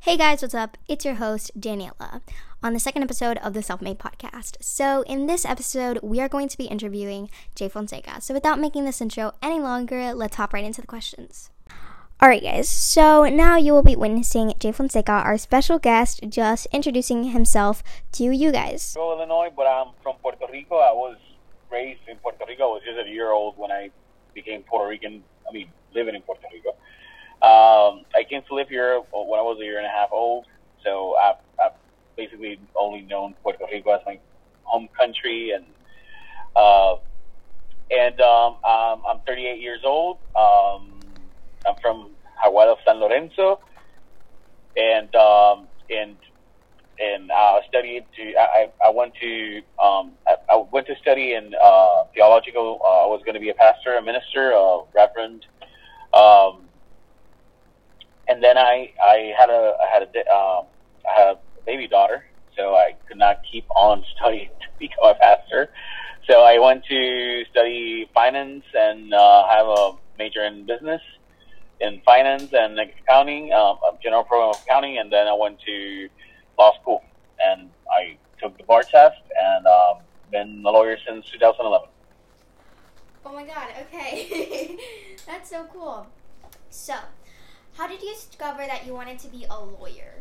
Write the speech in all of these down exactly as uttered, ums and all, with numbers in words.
Hey guys, what's up? It's your host, Daniela, on the second episode of the Self-Made Podcast. So in this episode, we are going to be interviewing Jay Fonseca. So without making this intro any longer, let's hop right into the questions. Alright guys, so now you will be witnessing Jay Fonseca, our special guest, just introducing himself to you guys. I'm from Illinois, but I'm from Puerto Rico. I was raised in Puerto Rico. I was just a year old when I became Puerto Rican, I mean, living in Puerto Rico. Um, I came to live here when I was a year and a half old, so I've, I've basically only known Puerto Rico as my home country, and uh, and um, um, I'm thirty-eight years old. Um, I'm from Aguada, San Lorenzo, and um, and and I studied to. I, I went to um, I, I went to study in uh, theological. Uh, I was going to be a pastor, a minister, a reverend. Um, And then I, I had a I had a um, I had a baby daughter, so I could not keep on studying to become a pastor. So I went to study finance and uh, have a major in business, in finance and accounting, um, a general program of accounting, and then I went to law school and I took the bar test and um, been a lawyer since two thousand eleven. Oh my god, okay. That's so cool. So, how did you discover that you wanted to be a lawyer?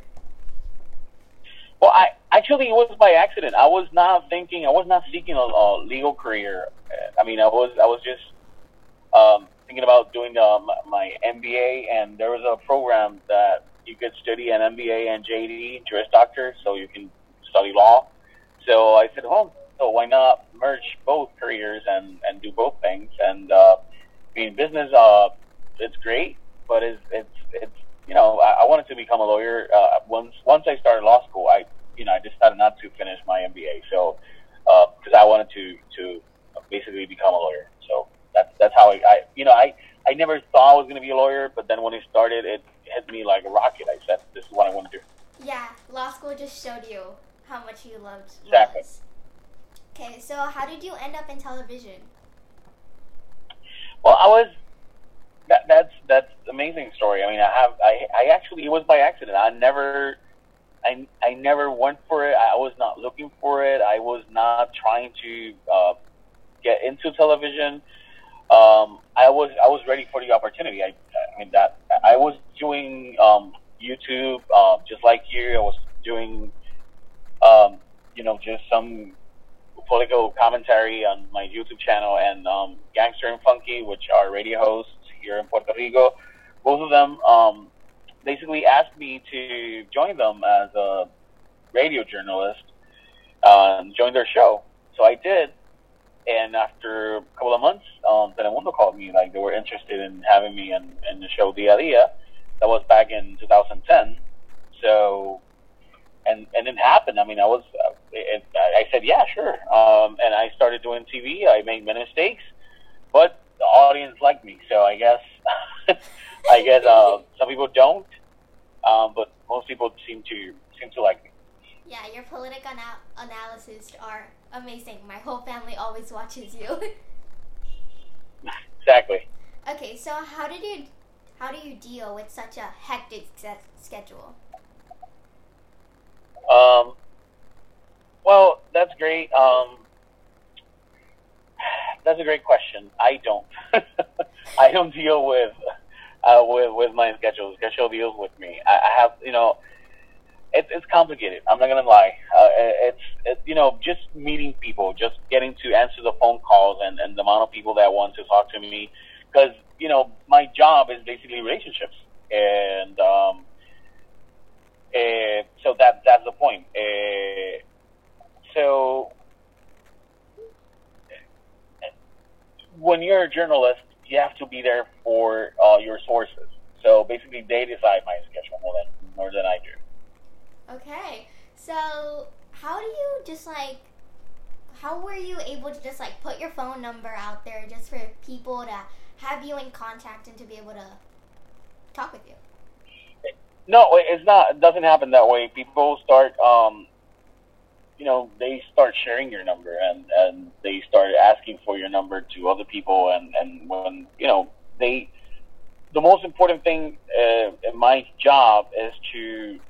Well, I actually it was by accident. I was not thinking. I was not seeking a, a legal career. I mean, I was I was just um, thinking about doing um, my M B A, and there was a program that you could study an M B A and J D, Juris Doctor, so you can study law. So I said, well, so why not merge both careers and, and do both things? And uh, being business, uh, it's great. But it's, it's, it's you know, I, I wanted to become a lawyer. Uh, once once I started law school, I, you know, I decided not to finish my M B A. So, because uh, I wanted to, to basically become a lawyer. So that's that's how I, I, you know, I, I never thought I was going to be a lawyer. But then when it started, it hit me like a rocket. I said, this is what I want to do. Yeah, law school just showed you how much you loved Exactly. laws. Okay, so how did you end up in television? Well, I was. That, that's that's an amazing story. I mean, I have I I actually it was by accident. I never I I never went for it. I was not looking for it. I was not trying to uh, get into television. Um, I was I was ready for the opportunity. I I mean that I was doing um, YouTube uh, just like you. I was doing um, you know just some political commentary on my YouTube channel, and um, Gangster and Funky, which are radio hosts here in Puerto Rico. Both of them um, basically asked me to join them as a radio journalist uh, and join their show. So I did. And after a couple of months, um, Telemundo called me. Like, they were interested in having me in, in the show Dia Dia. That was back in two thousand ten. So, and and it happened. I mean, I was, uh, it, I said, yeah, sure. Um, and I started doing T V. I made many mistakes, but the audience liked me, so I guess I guess uh, some people don't, um, but most people seem to seem to like me. Yeah, your political ana- analysis are amazing. My whole family always watches you. Exactly. Okay, so how did you how do you deal with such a hectic se- schedule? Um. Well, that's great. Um. That's a great question. I don't. I don't deal with uh, with with my schedule. The schedule deals with me. I, I have, you know, it's it's complicated. I'm not gonna lie. Uh, it's it, you know, just meeting people, just getting to answer the phone calls, and, and the amount of people that want to talk to me, because you know, my job is basically relationships, and um, uh, so that that's the point. Uh, so. When you're a journalist, you have to be there for uh, your sources. So basically, they decide my schedule more than more than I do. Okay, so how do you just like, how were you able to just like put your phone number out there just for people to have you in contact and to be able to talk with you? No, it's not. It doesn't happen that way. People start. Um, you know, they start sharing your number, and, and they start asking for your number to other people. And, and when, you know, they, the most important thing uh, in my job is to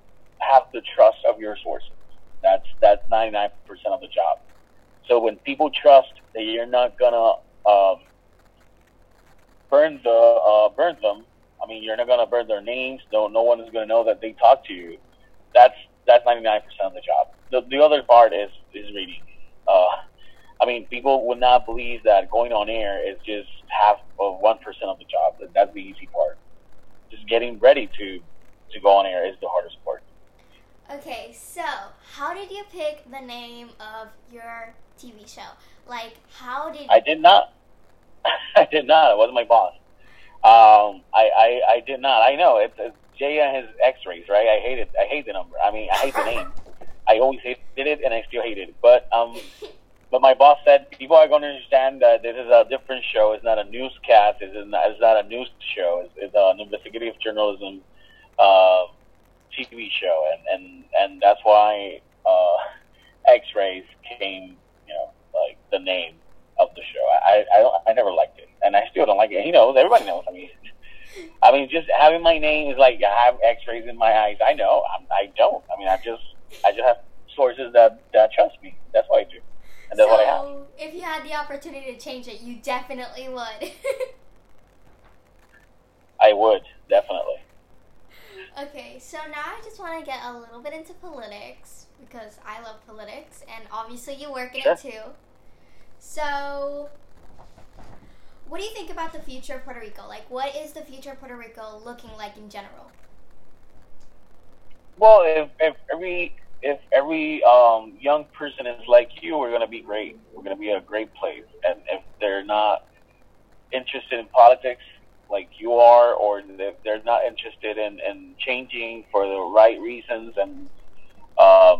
have the trust of your sources. That's that's ninety-nine percent of the job. So when people trust that you're not gonna um, burn the uh, burn them, I mean, you're not gonna burn their names. No, no one is gonna know that they talked to you. That's that's ninety-nine percent of the job. The the other part is is reading. Uh, I mean, people would not believe that going on air is just half of one percent of the job. That's the easy part. Just getting ready to to go on air is the hardest part. Okay, so how did you pick the name of your T V show? Like, how did I did not. I did not. It wasn't my boss. Um, I, I, I did not. I know it's, it's Jay and his X-rays, right? I hate it. I hate the number. I mean, I hate the name. I always hated it, and I still hate it. But um, but my boss said people are going to understand that this is a different show. It's not a newscast. It's not. It's not a news show. It's, it's an investigative journalism uh, T V show, and and and that's why uh, X-rays came, you know, like the name of the show. I I, don't, I never liked it, and I still don't like it. He knows. Everybody knows. I mean, I mean, just having my name is like I have X-rays in my eyes. I know. I'm, I don't. I mean, I just I just have sources that that trust me. That's what I do, and that's so, what I have. if you had the opportunity to change it, you definitely would. I would definitely. Okay, so now I just want to get a little bit into politics because I love politics, and obviously you work in Sure. it too. So, what do you think about the future of Puerto Rico? Like, what is the future of Puerto Rico looking like in general? Well, if, if every if every um, young person is like you, we're going to be great. We're going to be a great place. And if they're not interested in politics like you are, or if they're not interested in, in changing for the right reasons, and um,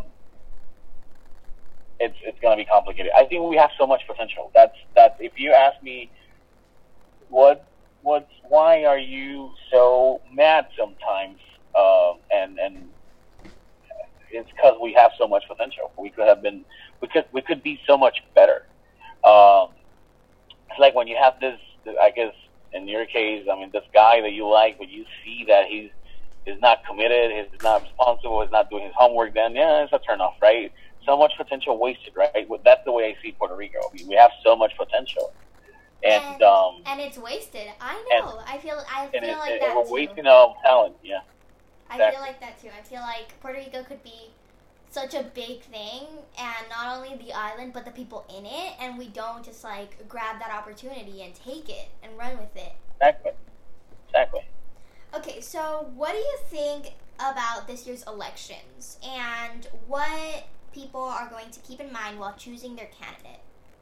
it's it's going to be complicated. I think we have so much potential. That's that. If you ask me, what what why are you so mad sometimes? Uh, and and it's because we have so much potential. We could have been, we could we could be so much better. Um, it's like when you have this, I guess in your case, I mean, this guy that you like, but you see that he's is not committed, he's not responsible, he's not doing his homework, then yeah, it's a turnoff, right? So much potential wasted, right? That's the way I see Puerto Rico. I mean, we have so much potential, and and, um, and it's wasted. I know. and, I feel. I feel and, it, like and that we're too. wasting our talent. Yeah. I Exactly. feel like that too. I feel like Puerto Rico could be such a big thing, and not only the island, but the people in it, and we don't just like grab that opportunity and take it and run with it. Exactly. Exactly. Okay, so what do you think about this year's elections, and what people are going to keep in mind while choosing their candidate?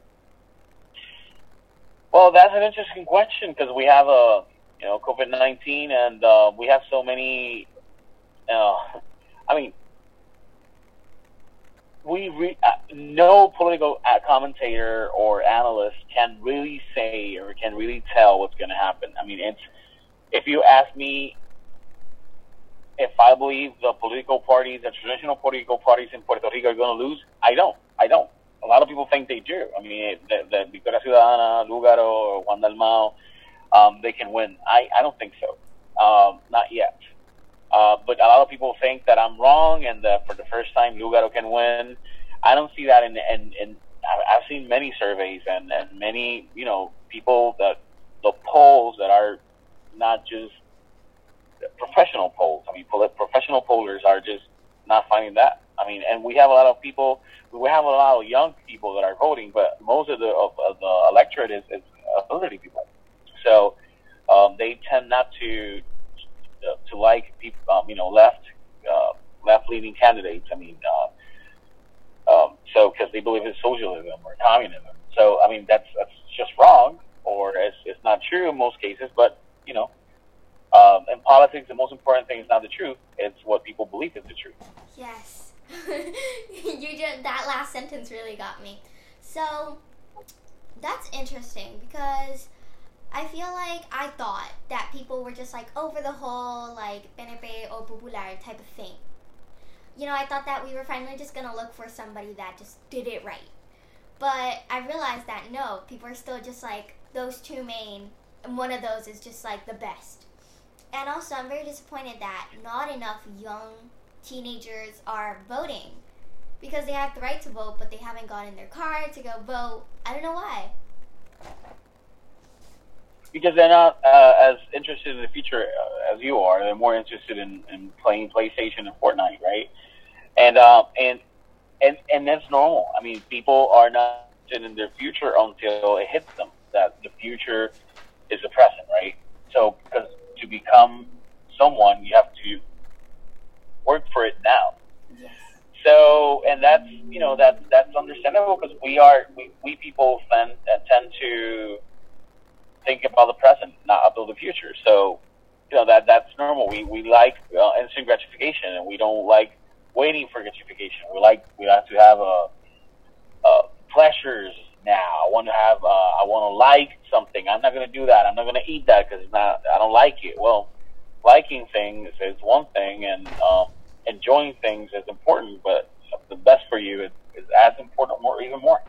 Well, that's an interesting question because we have a, you know, COVID nineteen, and uh, we have so many. Uh, I mean, we re- uh, no political uh, commentator or analyst can really say or can really tell what's going to happen. I mean, it's if you ask me if I believe the political parties, the traditional political parties in Puerto Rico are going to lose, I don't. I don't. A lot of people think they do. I mean, the, the Victoria Ciudadana, Lugaro, or Juan Dalmau, um, they can win. I, I don't think so. Um, not yet. Uh, but a lot of people think that I'm wrong and that for the first time Lugaro can win. I don't see that in, in, in I've seen many surveys and, and many, you know, people that the polls that are not just professional polls. I mean, professional pollers are just not finding that. I mean, and we have a lot of people, we have a lot of young people that are voting, but most of the of, of the electorate is, is elderly people. So um, they tend not to uh, to like people, um, you know, left uh, left leaning candidates. I mean, uh, um, so because they believe in socialism or communism. So I mean, that's that's just wrong, or it's it's not true in most cases. But you know, um, in politics, the most important thing is not the truth; it's what people believe is the truth. Yes. you just, that last sentence really got me. So that's interesting because I feel like I thought that people were just like over the whole like P N P or Popular type of thing. You know, I thought that we were finally just gonna look for somebody that just did it right. But I realized that no, people are still just like those two main, and one of those is just like the best. And also, I'm very disappointed that not enough young teenagers are voting because they have the right to vote, but they haven't gotten in their car to go vote. I don't know why. Because they're not uh, as interested in the future uh, as you are. They're more interested in, in playing PlayStation and Fortnite, right? And um, and and and that's normal. I mean, people are not interested in their future until it hits them. That the future is the present, right? So, because to become someone, you have to work for it now. Yes. So, and that's you know that's that's understandable because we are we, we people tend tend to think about the present, not about the future. So, you know that that's normal. We we like uh, instant gratification, and we don't like waiting for gratification. We like we have to have a, a pleasures now. I want to have uh, I want to like something. I'm not going to do that. I'm not going to eat that because it's not. I don't like it. Well, liking things is one thing, and um, enjoying things is important. But the best for you is, is as important, or even more.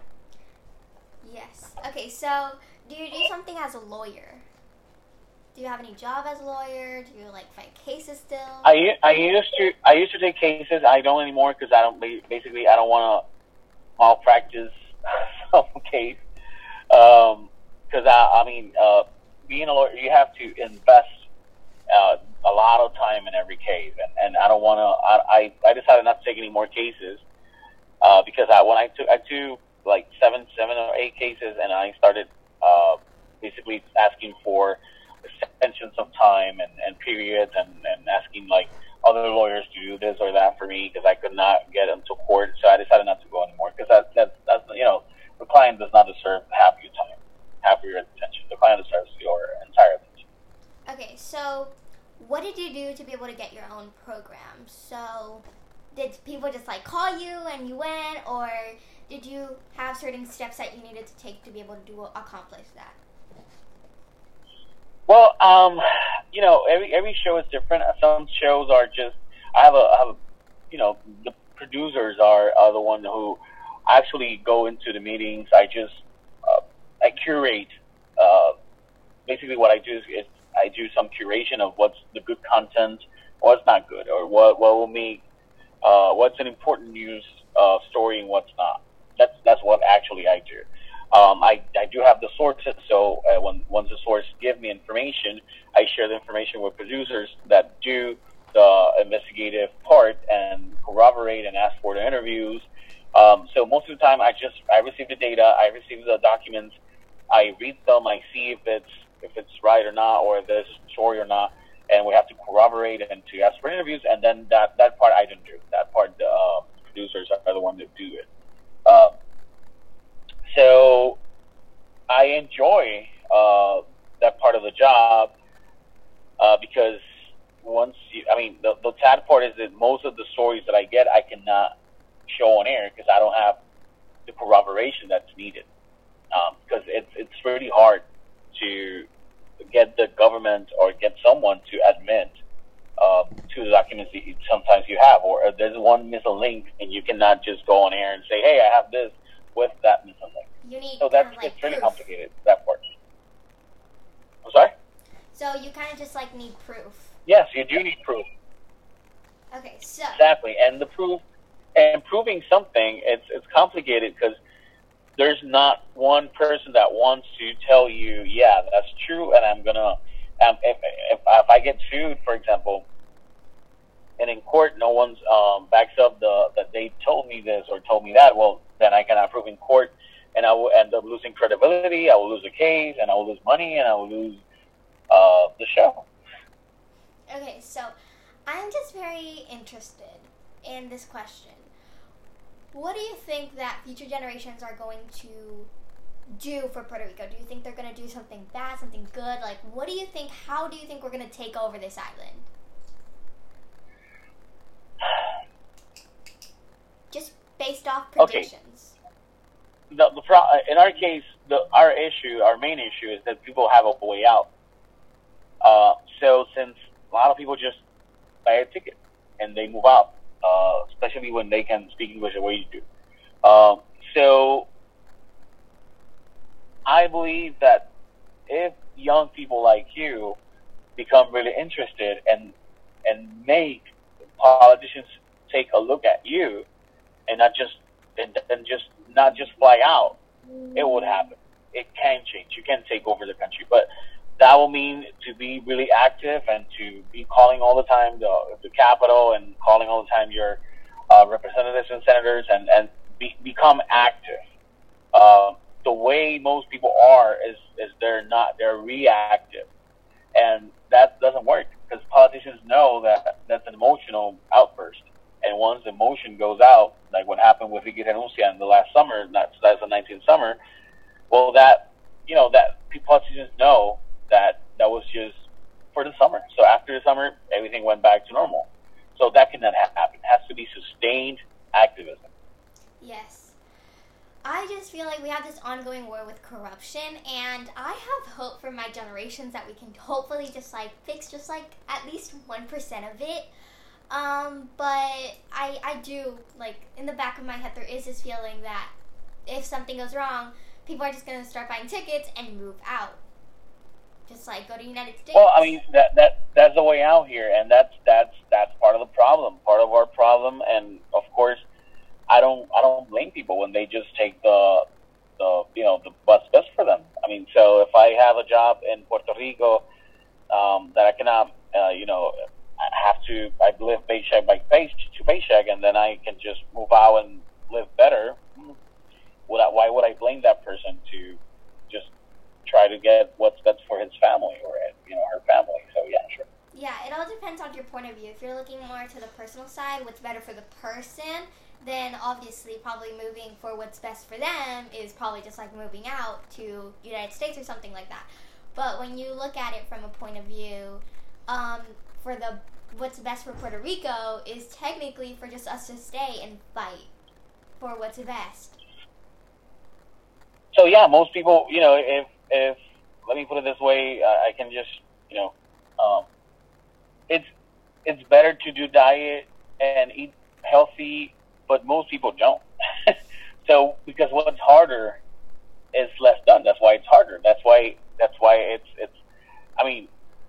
Yes. Okay. So, do you do something as a lawyer? Do you have any job as a lawyer? Do you like fight cases still? I, I used to I used to take cases. I don't anymore because I don't basically I don't want to malpractice some case. Um, because I I mean uh, being a lawyer, you have to invest uh, a lot of time in every case, and, and I don't want to. I, I I decided not to take any more cases uh, because I when I took I took like seven seven or eight cases, and I started uh, basically asking for extensions of time and, and periods and, and asking like other lawyers to do this or that for me because I could not get into court. So I decided not to go anymore because that, that, that's, you know, the client does not deserve half your time, half your attention. The client deserves your entire attention. Okay, so what did you do to be able to get your own program? So did people just like call you and you went, or did you have certain steps that you needed to take to be able to do accomplish that? Well, um, you know, every every show is different. Some shows are just I have a, I have a you know, the producers are, are the one who actually go into the meetings. I just uh, I curate. Uh, basically, what I do is, is I do some curation of what's the good content, what's not good, or what what will make uh, what's an important news uh, story and what's not. That's that's what actually I do. Um, I, I do have the sources, so uh, when once the source give me information, I share the information with producers that do the investigative part and corroborate and ask for the interviews. Um, so most of the time, I just I receive the data, I receive the documents, I read them, I see if it's if it's right or not, or if there's a story or not, and we have to corroborate and to ask for interviews. And then that, that part I didn't do. That part the uh, producers are the ones that do it. Um, So I enjoy uh, that part of the job uh, because once you, I mean, the, the sad part is that most of the stories that I get, I cannot show on air because I don't have the corroboration that's needed. Um, because it's it's really hard to get the government or get someone to admit uh, to the documents that you, sometimes you have, or if there's one missing link and you cannot just go on air and say, hey, I have this with that missing link. You need so that's kind of like it's really proof. complicated, that part. I'm sorry? So you kind of just like need proof. Yes, you do need proof. Okay, so Exactly, and the proof, and proving something, it's it's complicated because there's not one person that wants to tell you, yeah, that's true, and I'm gonna, um, if, if if I get sued, for example, and in court no one's um, backs up the that they told me this or told me that, well, then I cannot prove in court, and I will end up losing credibility. I will lose the case, and I will lose money, and I will lose uh, the show. okay, so I'm just very interested in this question. What do you think that future generations are going to do for Puerto Rico? Do you think they're going to do something bad, something good? Like, what do you think, how do you think we're going to take over this island? Just based off predictions. Okay. The, the pro, in our case, the our issue, our main issue is that people have a way out. Uh, so since a lot of people just buy a ticket and they move out, uh, especially when they can speak English the way you do. Um, so I believe that if young people like you become really interested and and make politicians take a look at you and not just and, and just not just fly out, it would happen. It can change. You can take over the country, but that will mean to be really active and to be calling all the time the, the Capitol and calling all the time your uh, representatives and senators and, and be, become active. Uh, the way most people are is, is they're not, they're reactive. And that doesn't work because politicians know that that's an emotional outburst. And once emotion goes out, like what happened with Ricky Renuncia in the last summer, that's twenty nineteen summer, well, that, you know, that politicians know that that was just for the summer. So after the summer, everything went back to normal. So that cannot happen. It has to be sustained activism. Yes. I just feel like we have this ongoing war with corruption, and I have hope for my generations that we can hopefully just, like, fix just, like, at least one percent of it. Um, but I, I do, like, in the back of my head, there is this feeling that if something goes wrong, people are just going to start buying tickets and move out. Just, like, go to the United States. Well, I mean, that, that that's the way out here, and that's, that's, that's part of the problem, part of our problem, and, of course, I don't I don't blame people when they just take the the you know the what's best for them. I mean, so if I have a job in Puerto Rico um, that I cannot uh, you know I have to I live paycheck by paycheck to paycheck, and then I can just move out and live better. Would I, why would I blame that person to just try to get what's best for his family or you know her family? So yeah, sure. Yeah, it all depends on your point of view. If you're looking more to the personal side, what's better for the person, then obviously probably moving for what's best for them is probably just like moving out to United States or something like that. But when you look at it from a point of view, um, for the what's best for Puerto Rico is technically for just us to stay and fight for what's best. So yeah, most people, you know, if if let me put it this way, uh, I can just, you know, um, it's it's better to do diet and eat healthy. But most people don't. So because what's harder is less done. That's why it's harder. That's why that's why it's it's. I mean,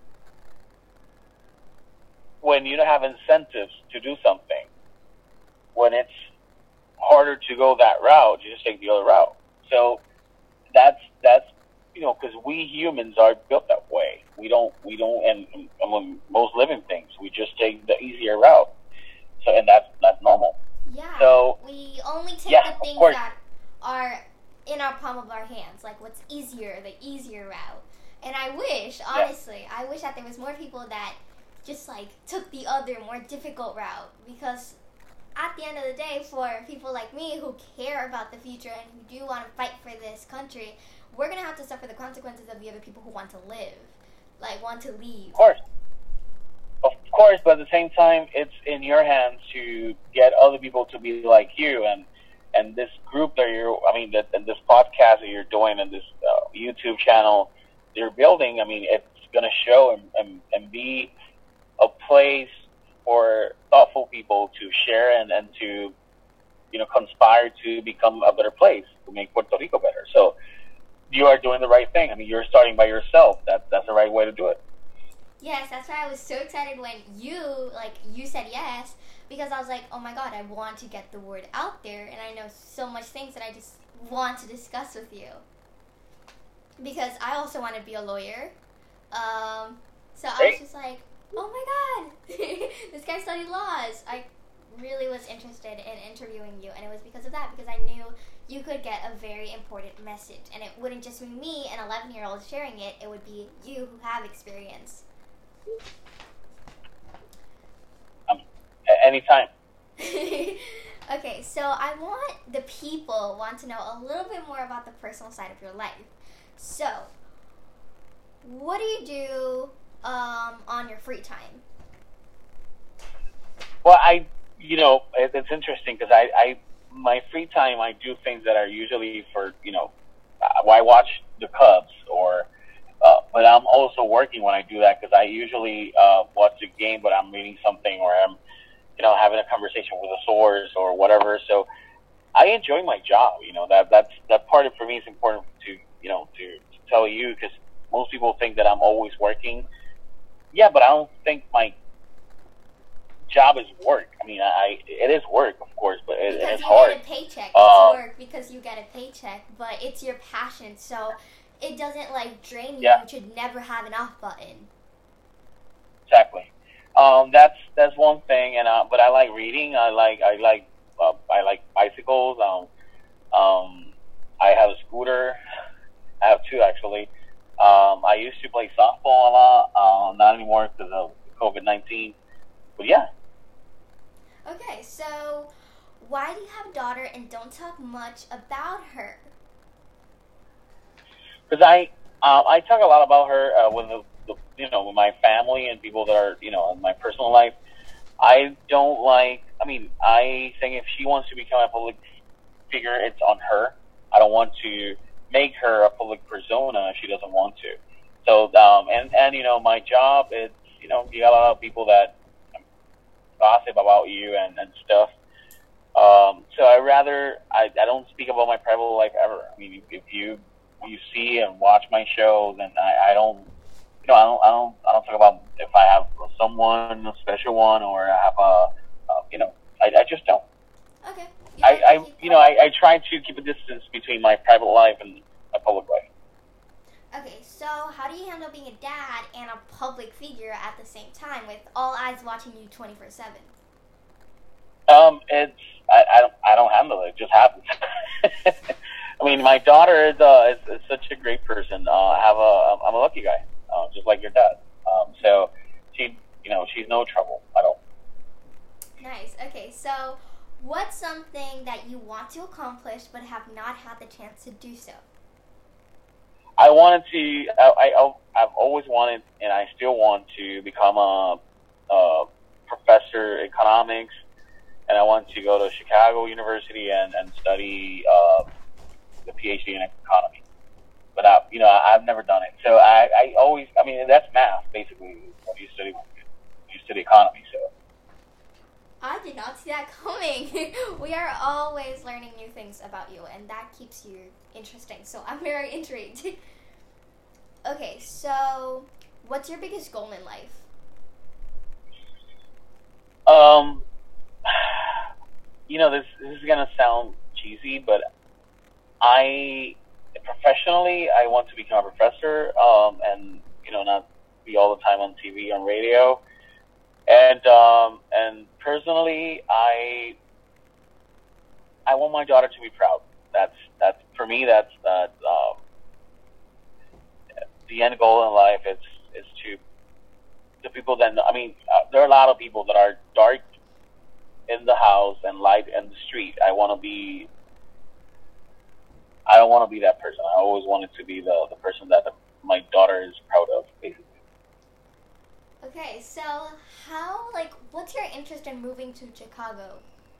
when you don't have incentives to do something, when it's harder to go that route, you just take the other route. So that's that's you know because we humans are built that way. We don't we don't and among most living things, we just take the easier route. So and that's that's normal. Yeah, so, we only take yeah, the things that are in our palm of our hands, like what's easier, the easier route. And I wish, honestly, yeah. I wish that there was more people that just like took the other, more difficult route. Because at the end of the day, for people like me who care about the future and who do want to fight for this country, we're going to have to suffer the consequences of the other people who want to live, like want to leave. Of course. Of course, but at the same time, it's in your hands to get other people to be like you, and and this group that you're, I mean, that and this podcast that you're doing, and this uh, YouTube channel you're building. I mean, it's going to show and, and and be a place for thoughtful people to share and and to, you know, conspire to become a better place, to make Puerto Rico better. So you are doing the right thing. I mean, you're starting by yourself. That that's the right way to do it. Yes, that's why I was so excited when you, like, you said yes, because I was like, oh my god, I want to get the word out there, and I know so much things that I just want to discuss with you. Because I also want to be a lawyer. Um, so I was just like, oh my god, this guy studied laws. I really was interested in interviewing you, and it was because of that, because I knew you could get a very important message, and it wouldn't just be me, an eleven-year-old, sharing it, it would be you who have experience. Um, anytime. Okay, so I want the people want to know a little bit more about the personal side of your life. So, what do you do um, on your free time? Well, I, you know, it, it's interesting because I, I, my free time, I do things that are usually for, you know, uh, I watch the Cubs or. Uh, but I'm also working when I do that because I usually uh, watch the game, but I'm reading something or I'm, you know, having a conversation with a source or whatever. So I enjoy my job. You know, that that's that part of for me is important to you know to, to tell you because most people think that I'm always working. Yeah, but I don't think my job is work. I mean, I it is work, of course, but it, because it's you hard. get a paycheck. It's Uh, work because you get a paycheck, but it's your passion, so it doesn't like drain you. Yeah. You should never have an off button. Exactly. Um, that's that's one thing, and uh, but I like reading. I like I like uh, I like bicycles. Um, um, I have a scooter. I have two actually. Um, I used to play softball a lot. Uh, not anymore because of COVID nineteen. But yeah. Okay, so why do you have a daughter and don't talk much about her? Because I uh, I talk a lot about her uh, with the, the you know with my family and people that are you know in my personal life. I don't like. I mean, I think if she wants to become a public figure, it's on her. I don't want to make her a public persona if she doesn't want to. So um, and and you know my job, it's you know you got a lot of people that gossip about you and, and stuff. Um, so I rather I, I don't speak about my private life ever. I mean, if you you see and watch my shows, and I, I don't you know I don't I don't I don't talk about if I have someone a special one or I have a uh, you know I, I just don't. Okay. I, I you know I, I try to keep a distance between my private life and my public life. Okay, so how do you handle being a dad and a public figure at the same time with all eyes watching you twenty-four seven? Um, it's I, I don't I don't handle it. It just happens. I mean, my daughter is uh is, is such a great person. Uh, I have a I'm a lucky guy, uh, just like your dad. Um, so she you know she's no trouble at all. Nice. Okay, so what's something that you want to accomplish but have not had the chance to do so? I wanted to. I, I I've always wanted, and I still want to become a, a professor in economics, and I want to go to Chicago University and and study uh, the PhD in economy. But I, you know, I, I've never done it. So I, I always. I mean, that's math basically. What you study, you study economy. So. I did not see that coming. We are always learning new things about you, and that keeps you interesting. So I'm very intrigued. Okay, so what's your biggest goal in life? Um, you know, this this is gonna sound cheesy, but I professionally I want to become a professor, um, and you know, not be all the time on T V, on radio. And um, and personally, I I want my daughter to be proud. That's that's for me. That's that um, the end goal in life. Is is to the people that I mean. Uh, there are a lot of people that are dark in the house and light in the street. I want to be. I don't want to be that person. I always wanted to be the the person that the, my daughter is proud of, basically. Okay, so how, like, what's your interest in moving to Chicago?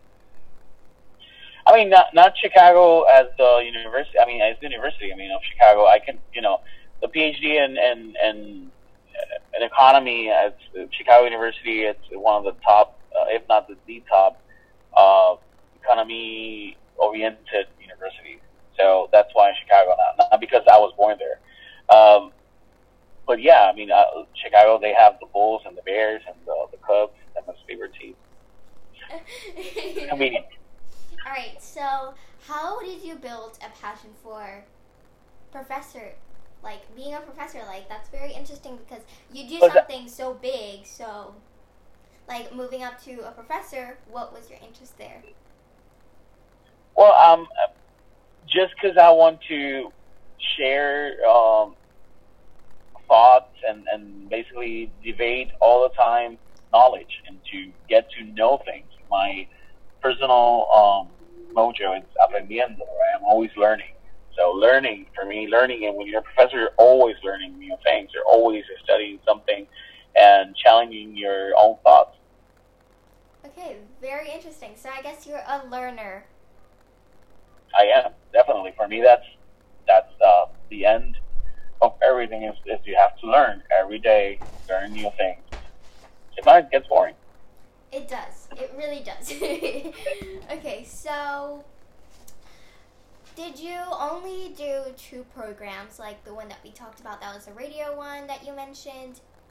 I mean, not not Chicago as the university. I mean, as the university. I mean, of Chicago. I can, you know, the PhD in in, in, in economy at Chicago University. It's one of the top, uh, if not the, the top, uh, economy-oriented universities. So that's why in Chicago, not, not because I was born there. Um, But yeah, I mean, uh, Chicago, they have the Bulls and the Bears and the, the Cubs. That's my favorite team. Convenient. All right, so how did you build a passion for professor, like being a professor? Like, that's very interesting because you do Was something so big. So, like, moving up to a professor, what was your interest there? Well, um, just because I want to share um, thoughts and, and basically debate all the time knowledge and to get to know things. My personal um, mojo is aprendiendo, right? I'm always learning. So learning, for me, learning, and when you're a professor, you're always learning new things. You're always studying something and challenging your own thoughts. Okay, very interesting. So I guess you're a learner. I am, definitely. For me, that's that's uh, the end of everything is, is you have to learn every day, learn new things. If not, it gets boring. It does. It really does. Okay, so did you only do two programs, like the one that we talked about, that was the radio one that you mentioned,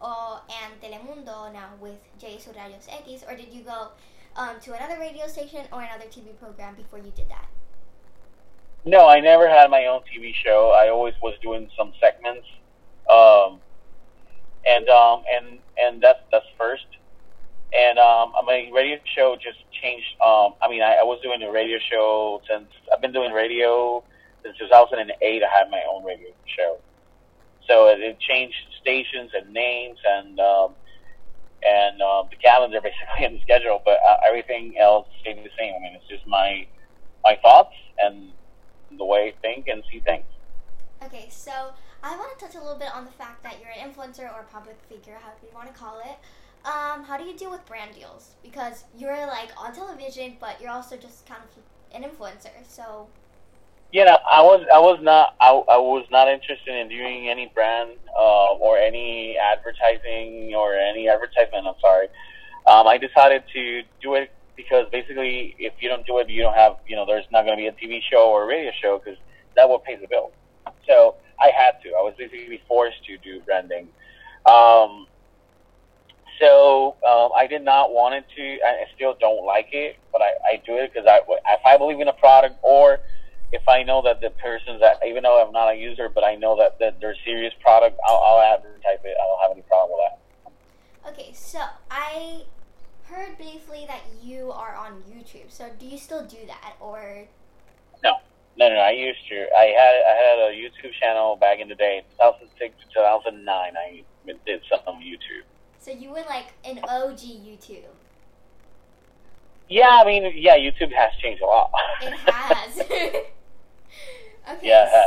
or and Telemundo now with J Sus Rayos X, or did you go um, to another radio station or another T V program before you did that? No, I never had my own T V show. I always was doing some segments, um, and um, and and that's that's first. And um, my radio show just changed. Um, I mean, I, I was doing a radio show since I've been doing radio since two thousand eight. I had my own radio show, so it, it changed stations and names and um, and uh, the calendar basically and the schedule. But uh, everything else stayed the same. I mean, it's just my my thoughts and the way I think and see things. Okay, so I want to touch a little bit on the fact that you're an influencer or public figure, however you want to call it. Um, how do you deal with brand deals? Because you're like on television, but you're also just kind of an influencer. So, you know, I was I was not I, I was not interested in doing any brand uh, or any advertising or any advertisement. I'm sorry. Um, I decided to do it because basically, if you don't do it, you don't have you know, there's not going to be a T V show or a radio show because that will pay the bill. So I had to. I was basically forced to do branding. Um, So um, I did not want it to. I still don't like it, but I, I do it because I, if I believe in a product, or if I know that the person's that, even though I'm not a user, but I know that, that they're serious product, I'll, I'll advertise it. I don't have any problem with that. Okay, so I heard briefly that you are on YouTube. So do you still do that, or? No, no, no. I used to. I had I had a YouTube channel back in the day, two thousand six to two thousand nine. I did some on YouTube. So you were like an O G YouTube. Yeah, I mean, yeah, YouTube has changed a lot. It has. Okay, yeah, it has.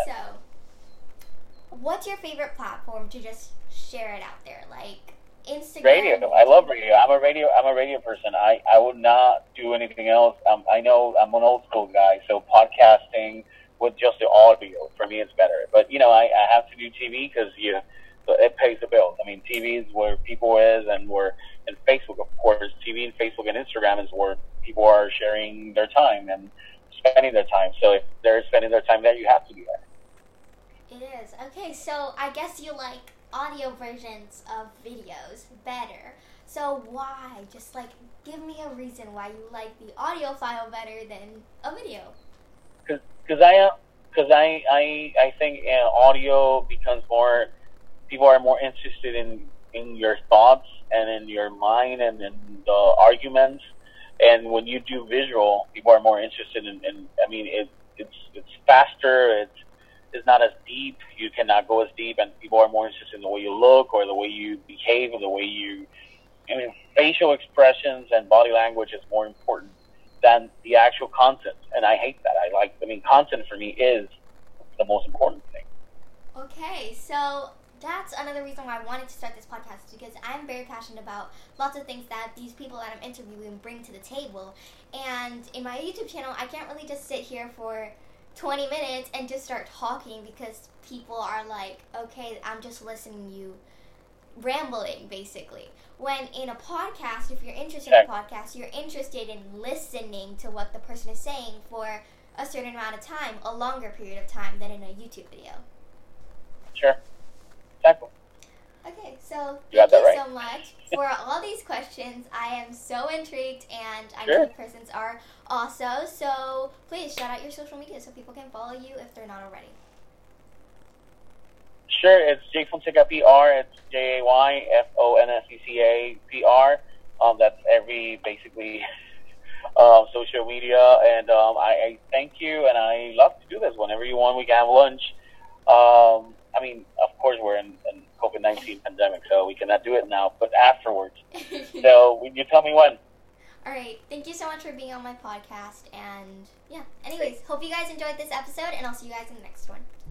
So what's your favorite platform to just share it out there? Like Instagram? Radio. I love radio. I'm a radio. I'm a radio person. I, I would not do anything else. Um, I know I'm an old school guy, so podcasting with just the audio for me is better. But you know, I, I have to do T V because you. So it pays the bills. I mean, T V is where people is, and where and Facebook, of course, T V and Facebook and Instagram is where people are sharing their time and spending their time. So if they're spending their time there, you have to be there. It is. Okay, so I guess you like audio versions of videos better. So why? Just like give me a reason why you like the audio file better than a video. Because I because I I I think you know, audio becomes more. People are more interested in, in your thoughts and in your mind and in the arguments. And when you do visual, people are more interested in, in I mean, it, it's it's faster. It's it's not as deep. You cannot go as deep. And people are more interested in the way you look or the way you behave or the way you, I mean, facial expressions and body language is more important than the actual content. And I hate that. I like, I mean, content for me is the most important thing. Okay, so that's another reason why I wanted to start this podcast, because I'm very passionate about lots of things that these people that I'm interviewing bring to the table. And in my YouTube channel, I can't really just sit here for twenty minutes and just start talking, because people are like, okay, I'm just listening to you rambling, basically. When in a podcast, if you're interested in a podcast, you're interested in listening to what the person is saying for a certain amount of time, a longer period of time than in a YouTube video. Sure. Exactly. Okay, so you thank you right. so much for all these questions. I am so intrigued, and I sure. know the persons are also. So please shout out your social media so people can follow you if they're not already. Sure, it's Jay Fonseca P R. It's J A Y F O N S E C A P R. Um, that's every basically uh, social media, and um, I, I thank you, and I love to do this. Whenever you want, we can have lunch. Um, I mean, of course, we're in, in COVID nineteen pandemic, so we cannot do it now, but afterwards. So you tell me when. All right. Thank you so much for being on my podcast. And, yeah. Anyways, hope you guys enjoyed this episode, and I'll see you guys in the next one.